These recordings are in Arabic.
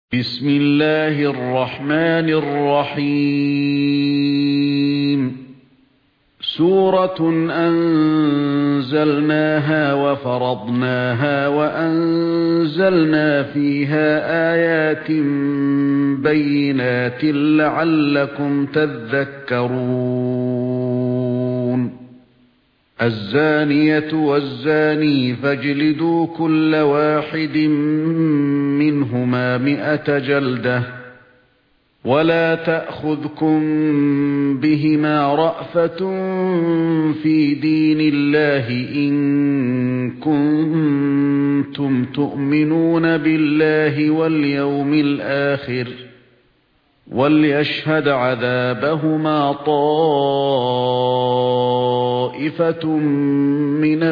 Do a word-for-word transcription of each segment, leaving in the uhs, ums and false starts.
بسم الله الرحمن الرحيم سورة أنزلناها وفرضناها وأنزلنا فيها آيات بينات لعلكم تذكرون الزانية والزاني فاجلدوا كل واحد منهما مئة جلدة ولا تأخذكم بهما رأفة في دين الله إن كنتم تؤمنون بالله واليوم الآخر وليشهد عذابهما طائفة من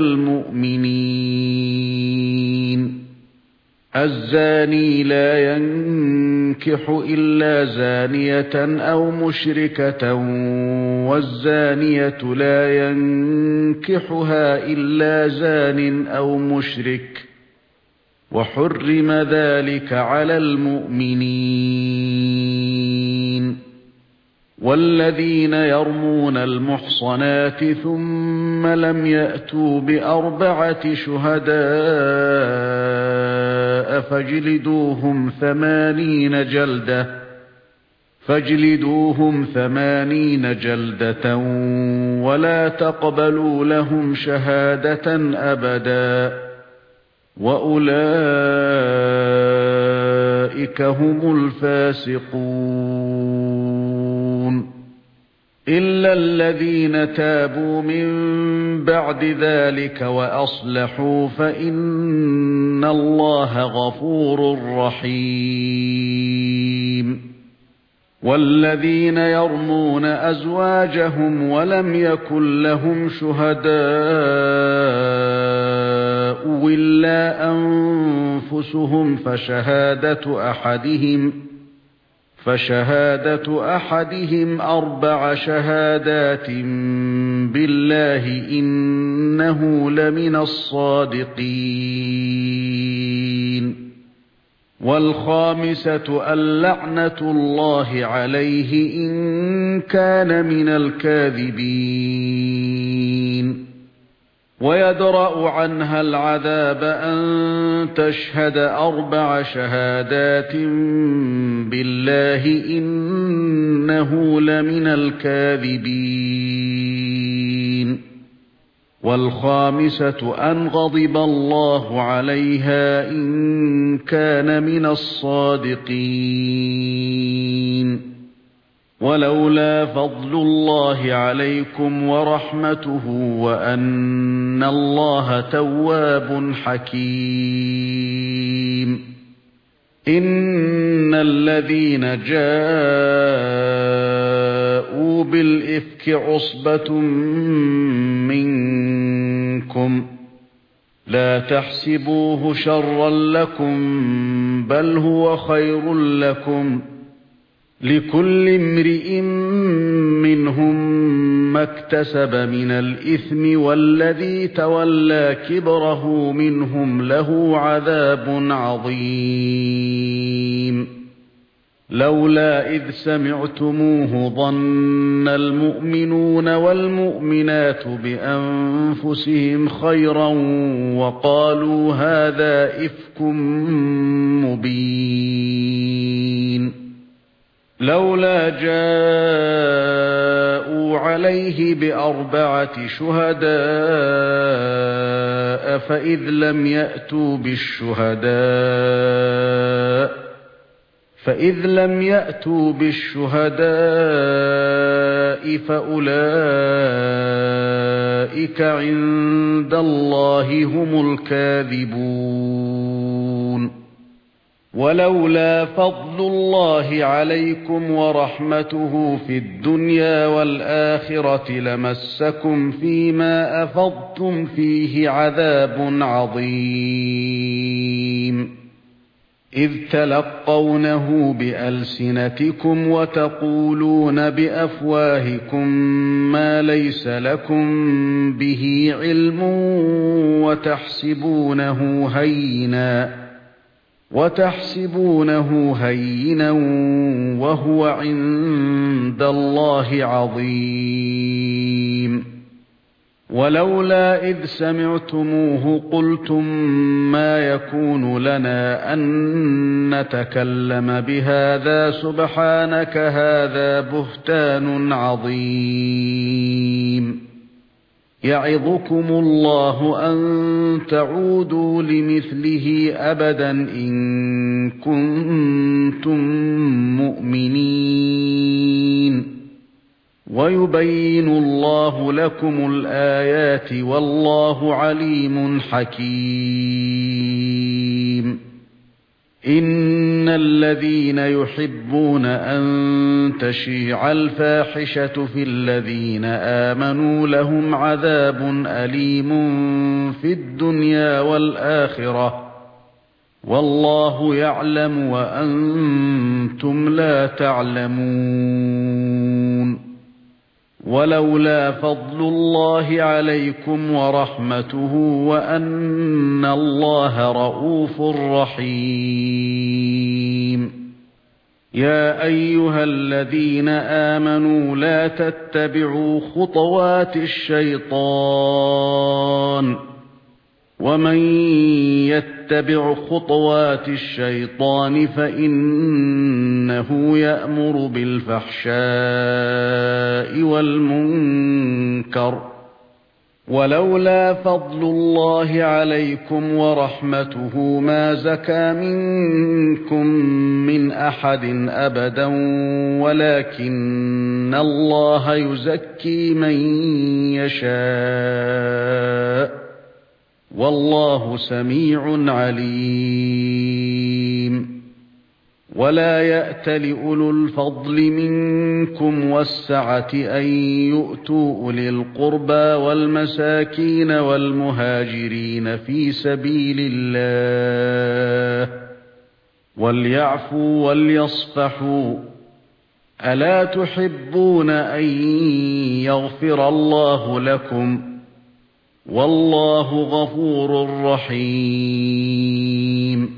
المؤمنين الزاني لا ينكح إلا زانية أو مشركة والزانية لا ينكحها إلا زان أو مشرك وحرم ذلك على المؤمنين والذين يرمون المحصنات ثم لم يأتوا بأربعة شهداء فاجلدوهم ثمانين جلدة فاجلدوهم ثمانين جلدة ولا تقبلوا لهم شهادة أبدا وأولئك هم الفاسقون إلا الذين تابوا من بعد ذلك وأصلحوا فإن الله غفور رحيم والذين يرمون أزواجهم ولم يكن لهم شهداء إلا أنفسهم فشهادة أحدهم فشهادة أحدهم أربع شهادات بالله إنه لمن الصادقين والخامسة اللعنة الله عليه إن كان من الكاذبين ويدرأ عنها العذاب أن تشهد أربع شهادات بالله إنه لمن الكاذبين والخامسة أن غضب الله عليها إن كان من الصادقين ولولا فضل الله عليكم ورحمته وأن الله تواب حكيم إن الذين جاءوا بالإفك عصبة منكم لا تحسبوه شرا لكم بل هو خير لكم لكل امرئ منهم ما اكتسب من الإثم والذي تولى كبره منهم له عذاب عظيم لولا إذ سمعتموه ظن المؤمنون والمؤمنات بأنفسهم خيرا وقالوا هذا إفك مبين لولا جاءوا عليه بأربعة شهداء فإذ لم يأتوا بالشهداء فإذ لم يأتوا بالشهداء فأولئك عند الله هم الكاذبون ولولا فضل الله عليكم ورحمته في الدنيا والآخرة لمسكم فيما أفضتم فيه عذاب عظيم إذ تلقونه بألسنتكم وتقولون بأفواهكم ما ليس لكم به علم وتحسبونه هينا وتحسبونه هينا وهو عند الله عظيم ولولا إذ سمعتموه قلتم ما يكون لنا أن نتكلم بهذا سبحانك هذا بهتان عظيم يعظكم الله أن تعودوا لمثله أبدا إن كنتم مؤمنين ويبين الله لكم الآيات والله عليم حكيم إن الذين يحبون أن تشيع الفاحشة في الذين آمنوا لهم عذاب أليم في الدنيا والآخرة والله يعلم وأنتم لا تعلمون ولولا فضل الله عليكم ورحمته وأن الله رءوف رحيم يا أيها الذين آمنوا لا تتبعوا خطوات الشيطان ومن يتبع خطوات الشيطان فإنه يأمر بالفحشاء والمنكر ولولا فضل الله عليكم ورحمته ما زكى منكم من أحد أبدا ولكن الله يزكي من يشاء والله سميع عليم ولا يأتل أولو الفضل منكم والسعة أن يؤتوا أولي القربى والمساكين والمهاجرين في سبيل الله وليعفوا وليصفحوا ألا تحبون أن يغفر الله لكم والله غفور رحيم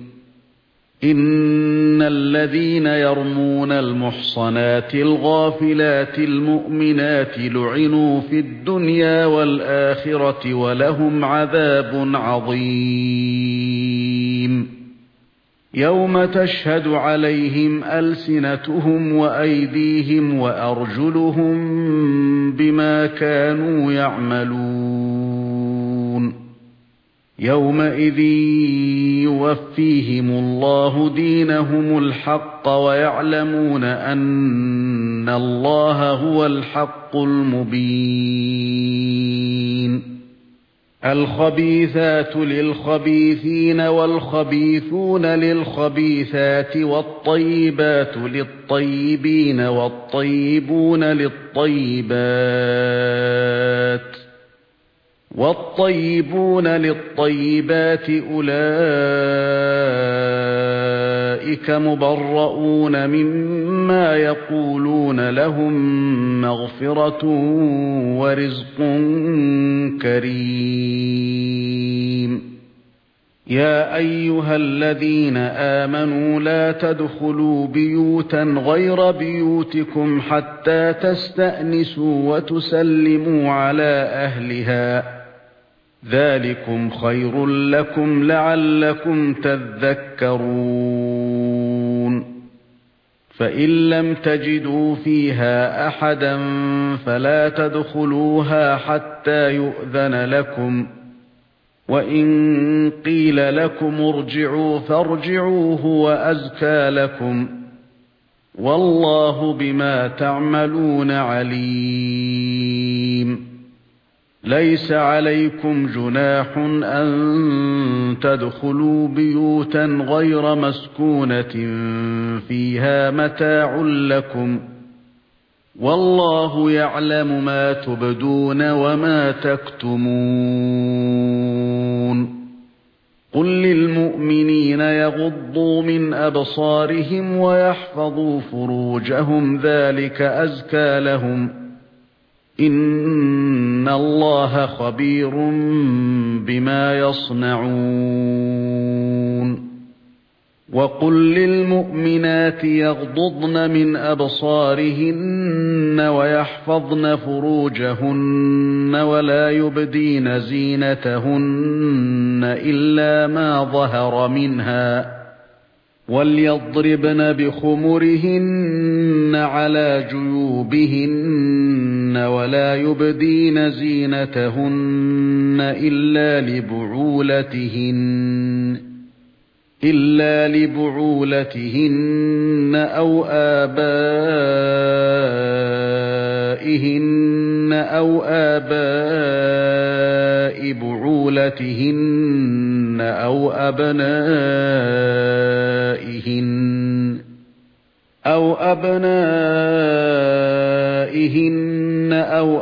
إن الذين يرمون المحصنات الغافلات المؤمنات لعنوا في الدنيا والآخرة ولهم عذاب عظيم يوم تشهد عليهم ألسنتهم وأيديهم وأرجلهم بما كانوا يعملون يومئذ يوفيهم الله دينهم الحق ويعلمون أن الله هو الحق المبين الخبيثات للخبيثين والخبيثون للخبيثات والطيبات للطيبين والطيبون للطيبات والطيبون للطيبات أولئك مبرؤون مما يقولون لهم مغفرة ورزق كريم يا أيها الذين آمنوا لا تدخلوا بيوتا غير بيوتكم حتى تستأنسوا وتسلموا على أهلها ذلكم خير لكم لعلكم تذكرون فإن لم تجدوا فيها أحدا فلا تدخلوها حتى يؤذن لكم وإن قيل لكم ارجعوا فارجعوا هو أزكى لكم والله بما تعملون عليم ليس عليكم جناح أن تدخلوا بيوتا غير مسكونة فيها متاع لكم والله يعلم ما تبدون وما تكتمون قل للمؤمنين يغضوا من أبصارهم ويحفظوا فروجهم ذلك أزكى لهم إن الله خبير بما يصنعون وَقُل لِّلْمُؤْمِنَاتِ يَغْضُضْنَ مِنْ أَبْصَارِهِنَّ وَيَحْفَظْنَ فُرُوجَهُنَّ وَلَا يُبْدِينَ زِينَتَهُنَّ إِلَّا مَا ظَهَرَ مِنْهَا وَلْيَضْرِبْنَ بِخُمُرِهِنَّ عَلَى جُيُوبِهِنَّ وَلَا يُبْدِينَ زِينَتَهُنَّ إِلَّا لِبُعُولَتِهِنَّ إلا لبعولتهن أو آبائهن أو آباء بعولتهن أو أبنائهن أو أبنائهن أو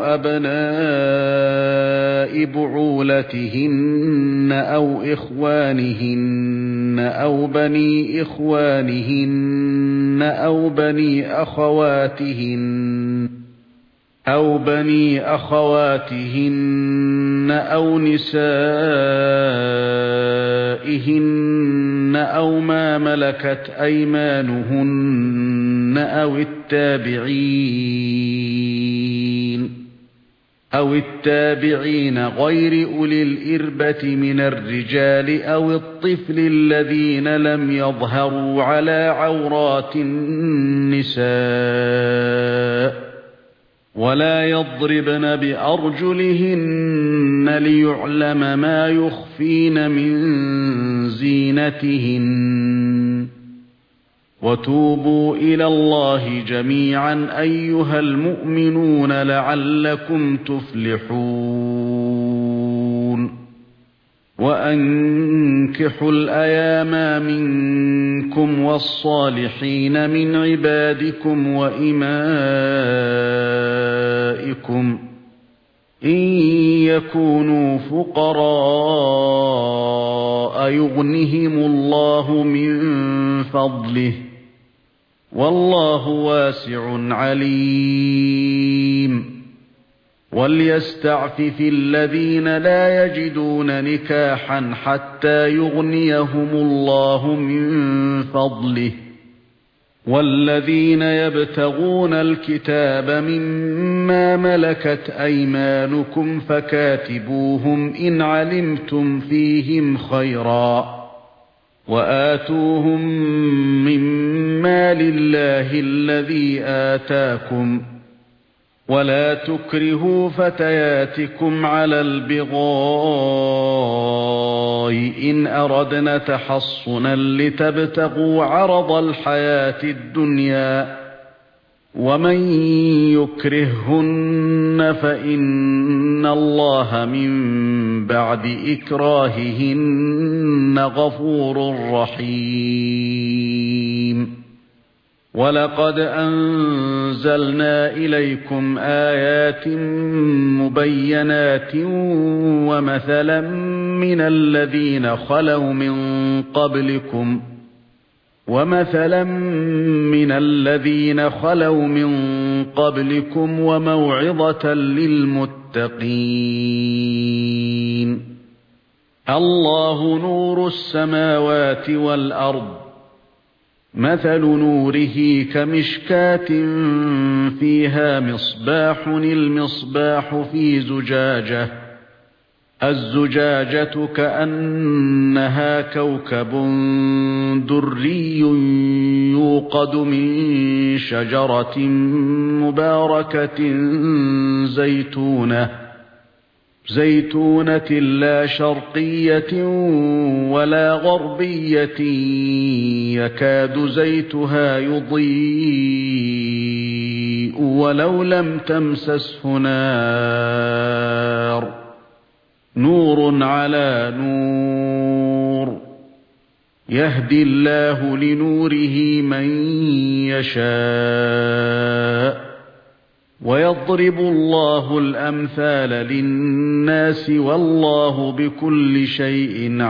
أبناء بعولتهن أو إخوانهن أو بني إخوانهن أو بني أخواتهن أو بني أخواتهن أو نسائهن أو ما ملكت أيمانهن أو التابعين أو التابعين غير أولي الإربة من الرجال أو الطفل الذين لم يظهروا على عورات النساء ولا يضربن بأرجلهن ليعلم ما يخفين من زينتهن وتوبوا إلى الله جميعا أيها المؤمنون لعلكم تفلحون وأنكحوا الأيام منكم والصالحين من عبادكم وإمائكم إن يكونوا فقراء يغنهم الله من فضله والله واسع عليم وليستعفف الذين لا يجدون نكاحا حتى يغنيهم الله من فضله والذين يبتغون الكتاب مما ملكت أيمانكم فكاتبوهم إن علمتم فيهم خيرا وآتوهم مما لله الذي آتاكم ولا تكرهوا فتياتكم على البغاء إن أردنا تحصنا لتبتغوا عرض الحياة الدنيا ومن يكرههن فإن الله من بعد إكراههن غفور رحيم وَلَقَدْ أَنزَلْنَا إِلَيْكُمْ آيَاتٍ مُبَيِّنَاتٍ وَمَثَلًا مِنَ الَّذِينَ خَلَوْا مِن قَبْلِكُمْ وَمَثَلًا مِنَ الَّذِينَ خَلَوْا مِن قَبْلِكُمْ وَمَوْعِظَةً لِلْمُتَّقِينَ اللَّهُ نُورُ السَّمَاوَاتِ وَالْأَرْضِ مثل نوره كمشكاة فيها مصباح المصباح في زجاجة الزجاجة كأنها كوكب دري يوقد من شجرة مباركة زيتونة زيتونة لا شرقية ولا غربية يكاد زيتها يضيء ولو لم تمسسه نار نور على نور يهدي الله لنوره من يشاء ويضرب الله الأمثال للناس والله بكل شيء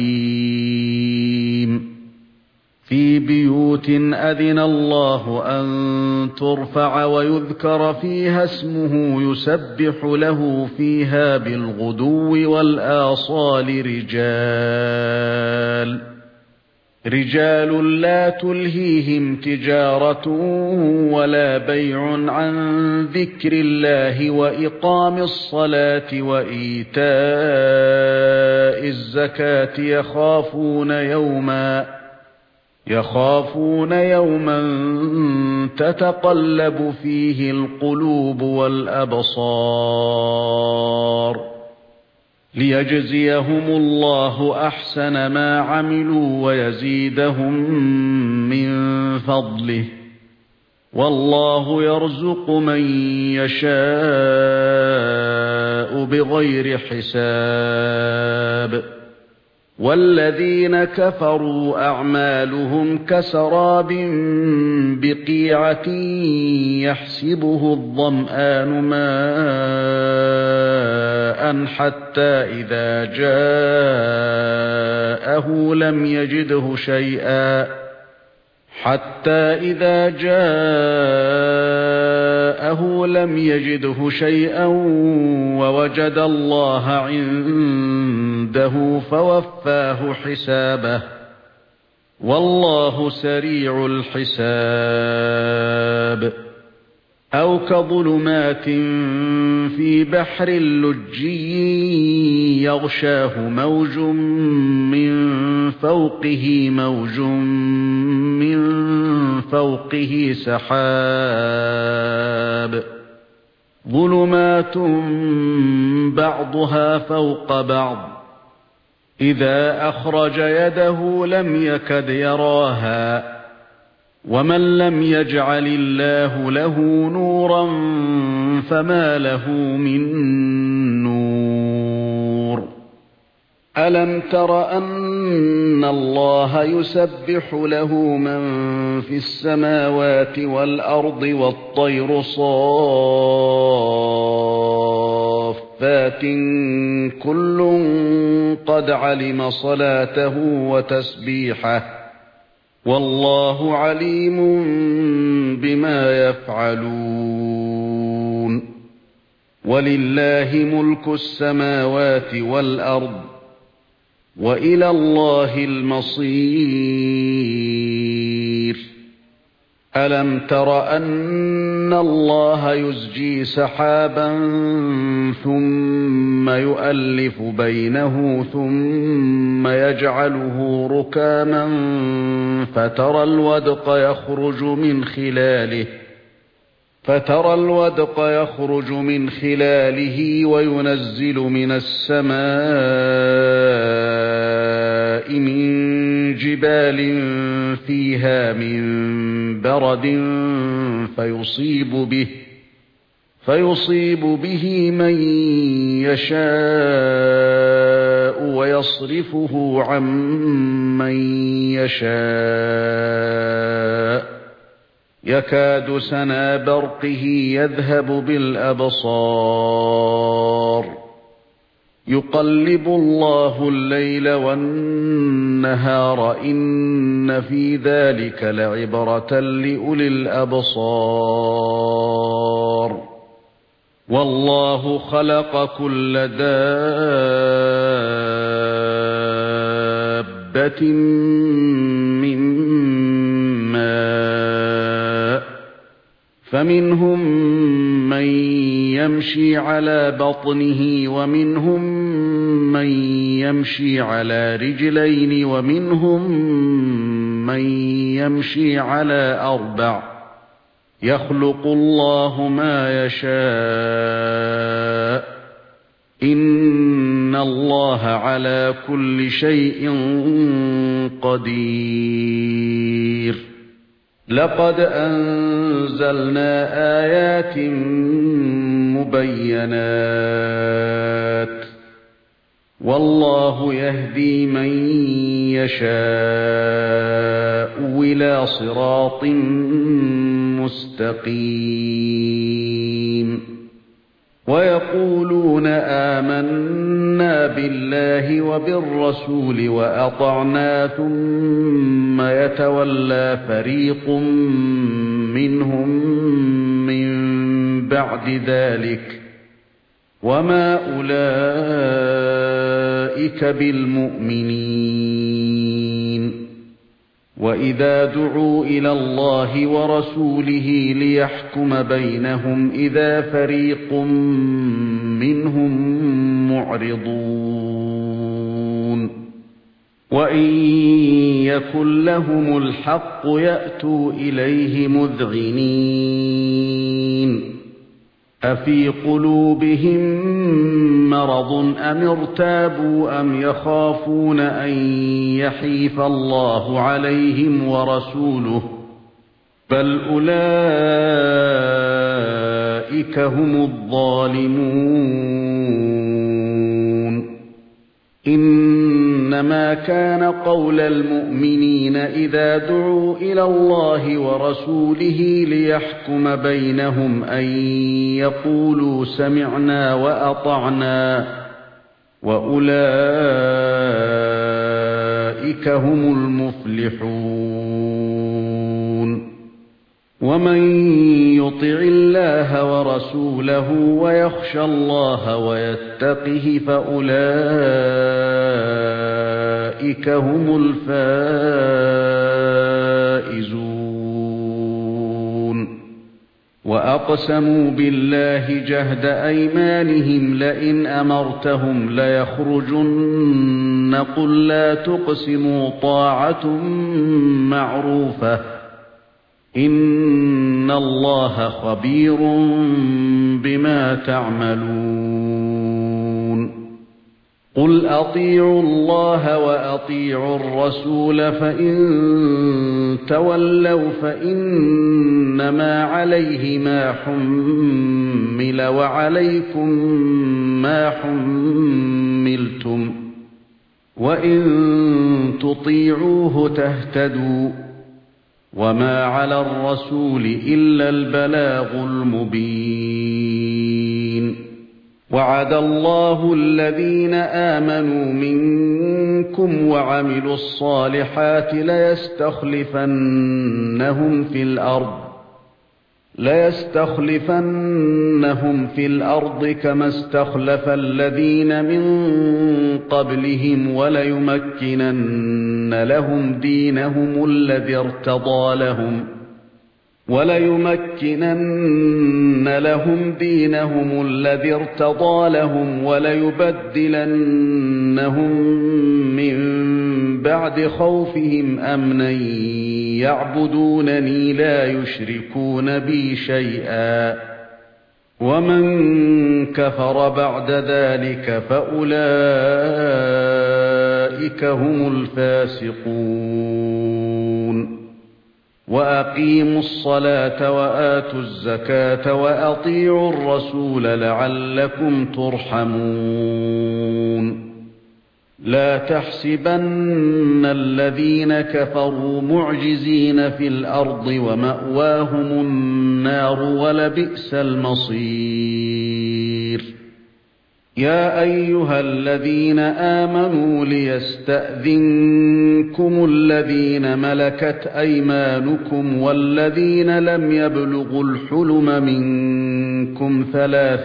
عليم في بيوت أذن الله أن ترفع ويذكر فيها اسمه يسبح له فيها بالغدو والآصال رجال رجال لا تلهيهم تجارة ولا بيع عن ذكر الله وإقام الصلاة وإيتاء الزكاة يخافون يوما يخافون يوما تتقلب فيه القلوب والأبصار ليجزيهم الله أحسن ما عملوا ويزيدهم من فضله والله يرزق من يشاء بغير حساب والذين كفروا أعمالهم كسراب بقيعة يحسبه الظمآن ماء حتى إذا جاءه لم يجده شيئا حتى إذا جاءه لم يجده شيئا ووجد الله عنده فوفاه حسابه والله سريع الحساب أو كظلمات في بحر لجي يغشاه موج من فوقه موج من فوقه سحاب ظلمات بعضها فوق بعض إذا أخرج يده لم يكد يراها ومن لم يجعل الله له نورا فما له من نور ألم تر أن الله يسبح له من في السماوات والأرض والطير صافات كل قد علم صلاته وتسبيحه والله عليم بما يفعلون ولله ملك السماوات والأرض وإلى الله المصير ألم تر أن الله يزجي سحابا ثم يؤلف بينه ثم يجعله ركاما فترى الودق يخرج من خلاله فترى الودق يخرج من خلاله وينزل من السماء من جبال فيها من برد فيصيب به فيصيب به من يشاء ويصرفه عن من يشاء يكاد سنا برقه يذهب بالأبصار يقلب الله الليل والنهار إن في ذلك لعبرة لأولي الأبصار والله خلق كل دابة من ماء فمنهم من يمشي على بطنه ومنهم من يمشي على رجلين ومنهم من يمشي على أربع يخلق الله ما يشاء إن الله على كل شيء قدير لقد أنزلنا آيات مبينات والله يهدي من يشاء إلى صراط مستقيم ويقولون آمنا بالله وبالرسول وأطعنا ثم يتولى فريق منهم من بعد ذلك وما أولئك بالمؤمنين وَإِذَا دُعُوا إِلَى اللَّهِ وَرَسُولِهِ لِيَحْكُمَ بَيْنَهُمْ إِذَا فَرِيقٌ مِّنْهُم مُّعْرِضُونَ وَإِن يَكُن لَّهُمُ الْحَقُّ يَأْتُوا إِلَيْهِ مُذْعِنِينَ أَفِي قُلُوبِهِم مَّرَضٌ أَمِ ارْتَابُوا أَمْ يَخَافُونَ أَن يَحِيفَ اللَّهُ عَلَيْهِمْ وَرَسُولُهُ بَلْ أُولَئِكَ هُمُ الظَّالِمُونَ إِنَّمَا كَانَ قَوْلَ الْمُؤْمِنِينَ إِذَا دُعُوا إِلَى اللَّهِ وَرَسُولِهِ لِيَحْكُمَ بَيْنَهُمْ أَن يَقُولُوا سَمِعْنَا وَأَطَعْنَا وَأُولَئِكَ هُمُ الْمُفْلِحُونَ وَمَن يُطِعِ اللَّهَ وَرَسُولَهُ وَيَخْشَ اللَّهَ وَيَتَّقْهِ فَأُولَئِكَ هُمُ الْفَائِزُونَ وَأَقْسَمُوا بِاللَّهِ جَهْدَ أَيْمَانِهِمْ لَئِنْ أَمَرْتَهُمْ لَيَخْرُجُنَّ قُل لَّا تُقْسِمُوا طَاعَةٌ مَّعْرُوفَةٌ إِنَّ اللَّهَ خَبِيرٌ بِمَا تَعْمَلُونَ قُلْ أَطِيعُوا اللَّهَ وَأَطِيعُوا الرَّسُولَ فَإِن تَوَلَّوْا فَإِنَّمَا عَلَيْهِ مَا حُمِّلَ وَعَلَيْكُمْ مَا حُمِّلْتُمْ وَإِن تُطِيعُوهُ تَهْتَدُوا وَمَا عَلَى الرَّسُولِ إِلَّا الْبَلَاغُ الْمُبِينُ وَعَدَ اللَّهُ الَّذِينَ آمَنُوا مِنكُمْ وَعَمِلُوا الصَّالِحَاتِ لَيَسْتَخْلِفَنَّهُمْ فِي الْأَرْضِ لَيَسْتَخْلِفَنَّهُمْ فِي الْأَرْضِ كَمَا اسْتَخْلَفَ الَّذِينَ مِن قَبْلِهِمْ وَلَيُمَكِّنَنَّ لَهُمْ دِينَهُمُ الَّذِي ارْتَضَىٰ لَهُمْ وَلَيُمَكِّنَنَّ لَهُمْ دِينَهُمُ الَّذِي ارْتَضَىٰ لَهُمْ وَلَيُبَدِّلَنَّهُم مِّن بَعْدِ خَوْفِهِمْ أَمْنًا يَعْبُدُونَنِي لَا يُشْرِكُونَ بِي شَيْئًا وَمَن كَفَرَ بَعْدَ ذَلِكَ فَأُولَئِكَ هُمُ الْفَاسِقُونَ وَأَقِيمُوا الصَّلَاةَ وَآتُوا الزَّكَاةَ وَأَطِيعُوا الرَّسُولَ لَعَلَّكُمْ تُرْحَمُونَ لَا تَحْسَبَنَّ الَّذِينَ كَفَرُوا مُعْجِزِينَ فِي الْأَرْضِ وَمَأْوَاهُمُ النَّارُ وَلَبِئْسَ الْمَصِيرُ يَا أَيُّهَا الَّذِينَ آمَنُوا لِيَسْتَأْذِنكُمُ الَّذِينَ مَلَكَتْ أَيْمَانُكُمْ وَالَّذِينَ لَمْ يَبْلُغُوا الْحُلُمَ مِنكُمْ ثَلَاثَ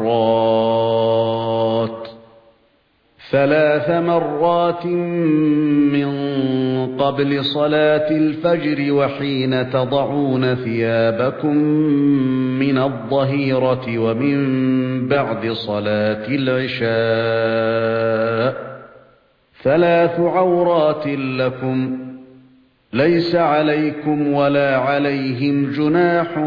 مَرَّاتٍ ثلاث مرات مِّن قَبْلِ صَلَاةِ الْفَجْرِ وَحِينَ تَضَعُونَ ثِيَابَكُم مِّنَ الظَّهِيرَةِ وَمِن بَعْدِ صَلَاةِ الْعِشَاءِ ثَلَاثُ عَوْرَاتٍ لَّكُمْ لَيْسَ عَلَيْكُمْ وَلَا عَلَيْهِمْ جُنَاحٌ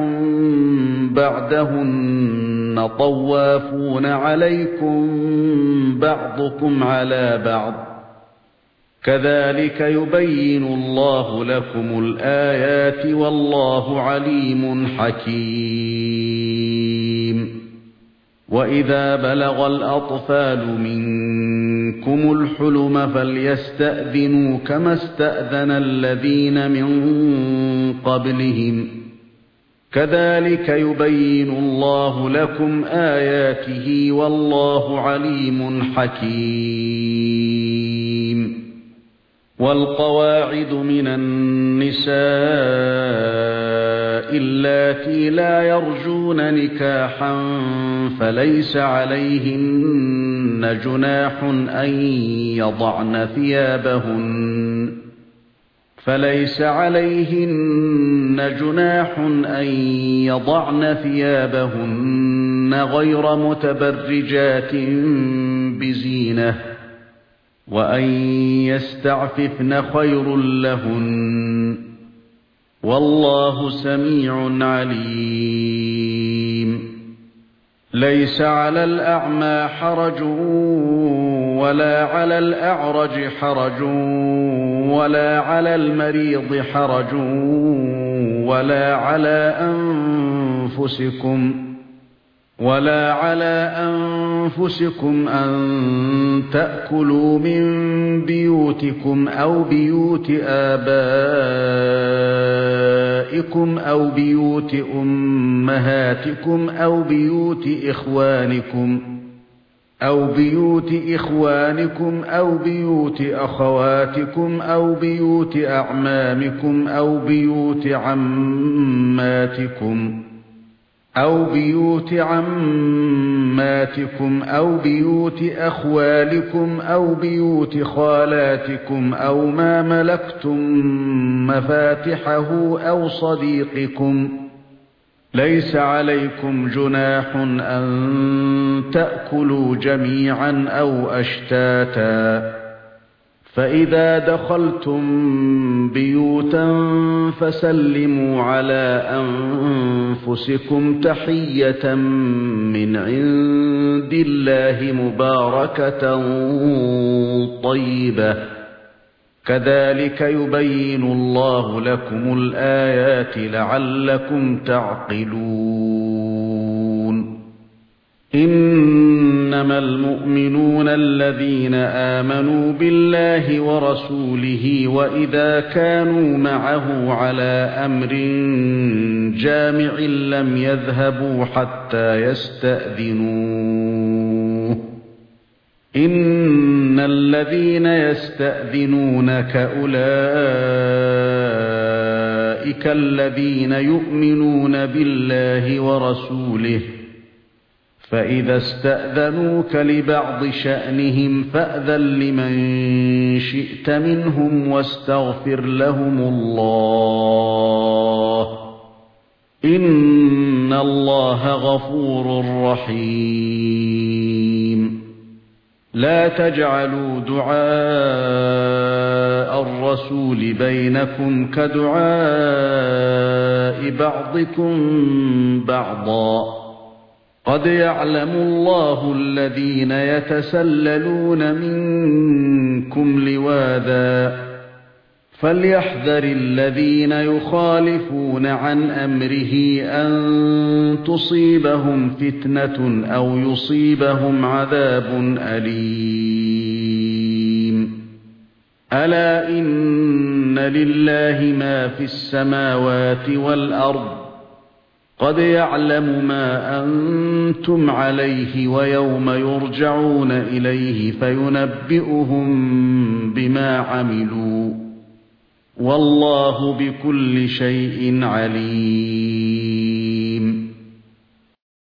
بَعْدَهُنَّ طَوَّافُونَ عَلَيْكُمْ بَعْضُكُمْ عَلَى بَعْضٍ كَذَلِكَ يُبَيِّنُ اللَّهُ لَكُمُ الْآيَاتِ وَاللَّهُ عَلِيمٌ حَكِيمٌ وَإِذَا بَلَغَ الْأَطْفَالُ مِنكُمُ الْحُلُمَ فَلْيَسْتَأْذِنُوا كَمَا اسْتَأْذَنَ الَّذِينَ مِن قَبْلِهِمْ كَذَلِكَ يُبَيِّنُ اللَّهُ لَكُمْ آيَاتِهِ وَاللَّهُ عَلِيمٌ حَكِيمٌ وَالْقَوَاعِدُ مِنَ النِّسَاءِ اللَّاتِي لَا يَرْجُونَ نِكَاحًا فَلَيْسَ عَلَيْهِنَّ جُنَاحٌ أَن يَضَعْنَ ثِيَابَهُنَّ فليس عليهن جناح أن يضعن ثيابهن غير متبرجات بزينة وأن يستعففن خير لهن والله سميع عليم ليس على الأعمى حرج ولا على الأعرج حرج ولا على المريض حرج ولا على أنفسكم ولا على أنفسكم أن تأكلوا من بيوتكم أو بيوت آبائكم أو بيوت أمهاتكم أو بيوت إخوانكم أو بيوت إخوانكم أو بيوت أخواتكم أو بيوت أعمامكم أو بيوت عماتكم أو بيوت عماتكم أو بيوت أخوالكم أو بيوت خالاتكم أو ما ملكتم مفاتحه أو صديقكم ليس عليكم جناح أن تأكلوا جميعا أو أشتاتا فإذا دخلتم بيوتا فسلموا على أنفسكم تحية من عند الله مباركة طيبة كذلك يبين الله لكم الآيات لعلكم تعقلون إنما المؤمنون الذين آمنوا بالله ورسوله وإذا كانوا معه على أمر جامع لم يذهبوا حتى يستأذنوه إن الذين يستأذنونك أولئك الذين يؤمنون بالله ورسوله فإذا استأذنوك لبعض شأنهم فأذن لمن شئت منهم واستغفر لهم الله إن الله غفور رحيم لا تجعلوا دعاء الرسول بينكم كدعاء بعضكم بعضا قد يعلم الله الذين يتسللون منكم لواذا فليحذر الذين يخالفون عن أمره أن تصيبهم فتنة أو يصيبهم عذاب أليم ألا إن لله ما في السماوات والأرض قد يعلم ما أنتم عليه ويوم يرجعون إليه فينبئهم بما عملوا والله بكل شيء عليم